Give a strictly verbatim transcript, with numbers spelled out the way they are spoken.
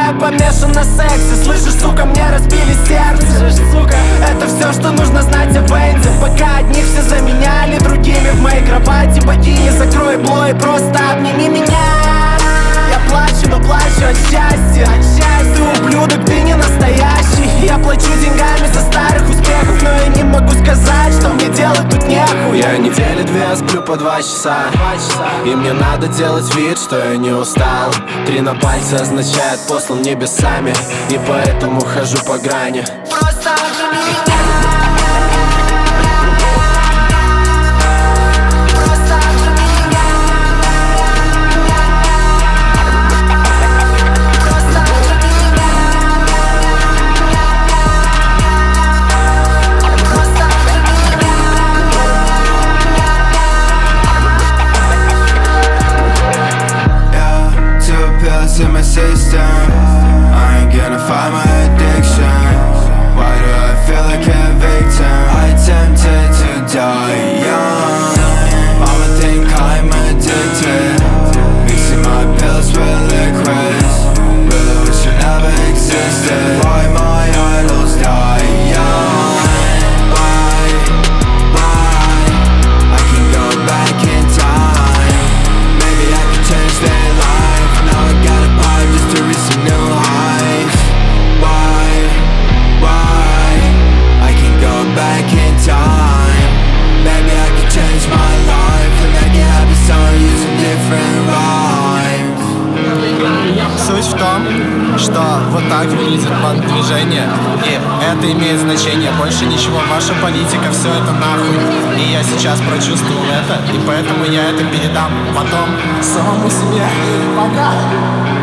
я помешан на сексе. Слышишь, сука, мне разбили сердце. Это все, что нужно знать о Венде. Пока одних все заменяли другими в моей кровати. Богиня, закрой блой, просто обними меня. Я плачу, но плачу от счастья. Ты ублюдок, ты не настоящий. Я плачу деньгами за старых успехов, но я не могу сказать, что мне делать тут нехуй. Я недели две сплю по два часа, и мне надо делать вид, что я не устал. Три на пальце означает послан небесами, и поэтому хожу по грани. Просто обними меня. In my system, I ain't gonna fight my addiction. Why do I feel like a victim? I tempted to die young. Mama think I'm addicted, mixing my pills with liquids. Really wish you never existed. Why my idols die young? Why, why? I can go back in time. Maybe I can change their life. Now I got just to reach some new heights. Why, why? I can go back in time. Maybe I can change my life and make it happen, start using different rhymes. Суть в том, что вот так выглядит банд-движение, и это имеет значение, больше ничего. Ваша политика, все это нахуй. И я сейчас прочувствовал это, и поэтому я это передам потом самому себе. Пока!